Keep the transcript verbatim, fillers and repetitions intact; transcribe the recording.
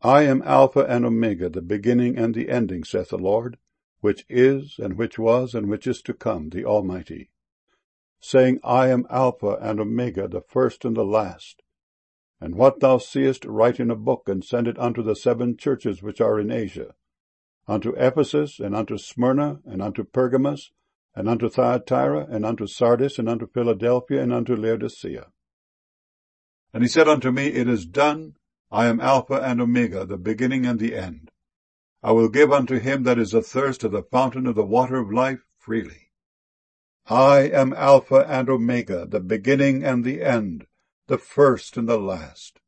I am Alpha and Omega, the beginning and the ending, saith the Lord, which is, and which was, and which is to come, the Almighty. Saying, I am Alpha and Omega, the first and the last. And what thou seest write in a book, and send it unto the seven churches which are in Asia, unto Ephesus, and unto Smyrna, and unto Pergamos, and unto Thyatira, and unto Sardis, and unto Philadelphia, and unto Laodicea. And he said unto me, It is done. I am Alpha and Omega, the beginning and the end. I will give unto him that is athirst of the fountain of the water of life freely. I am Alpha and Omega, the beginning and the end, the first and the last.